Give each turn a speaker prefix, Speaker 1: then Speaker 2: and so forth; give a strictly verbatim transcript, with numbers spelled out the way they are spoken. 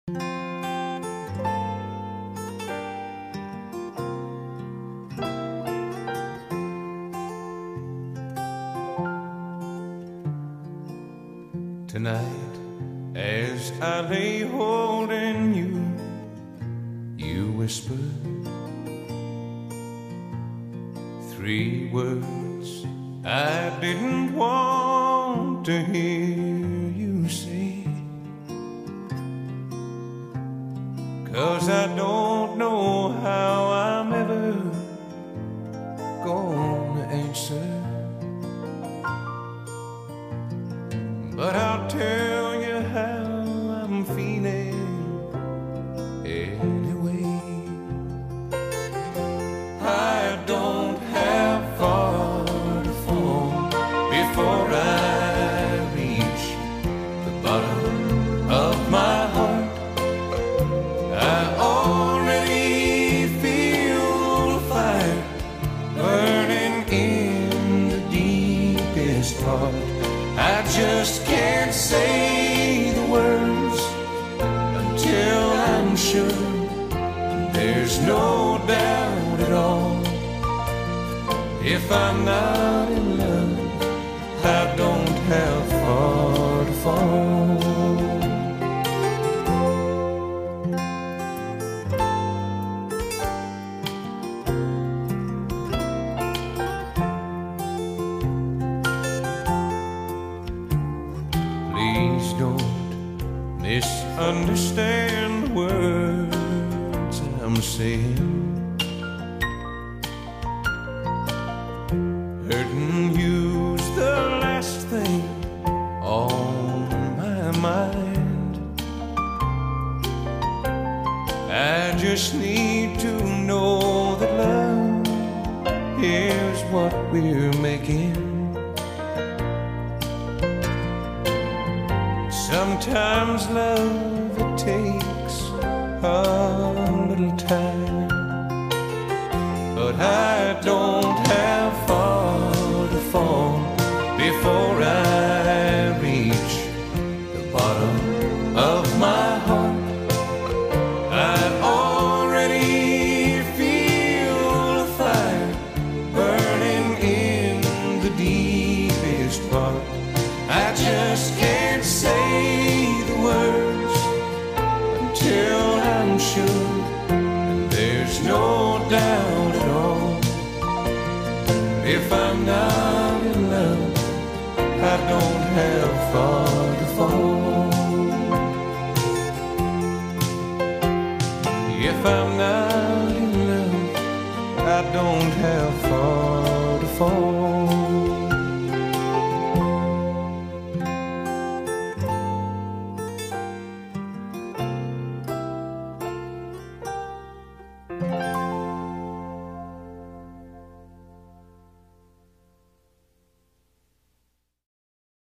Speaker 1: Tonight, as I lay holding you, you whispered three words I didn't want to hear you say, 'cause I don't know how I'm ever gonna answer. But I'll tell you how I'm feeling anyway. I don't have far to fall before I reach the bottom of my heart. I already feel the fire burning in the deepest part. I just can't say the words until I'm sure there's no doubt at all. If I'm not in love, I don't have far to fall. Please don't misunderstand the words I'm saying. Hurting you's the last thing on my mind. I just need to know that love is what we're making. Sometimes love, it takes a little time, but I don't have far to fall before I reach the bottom of my heart. I already feel the fire burning in the deepest part. I just can't say the words until I'm sure there's no doubt at all. If I'm not in love, I don't have far to fall. If I'm not in love, I don't have far to fall.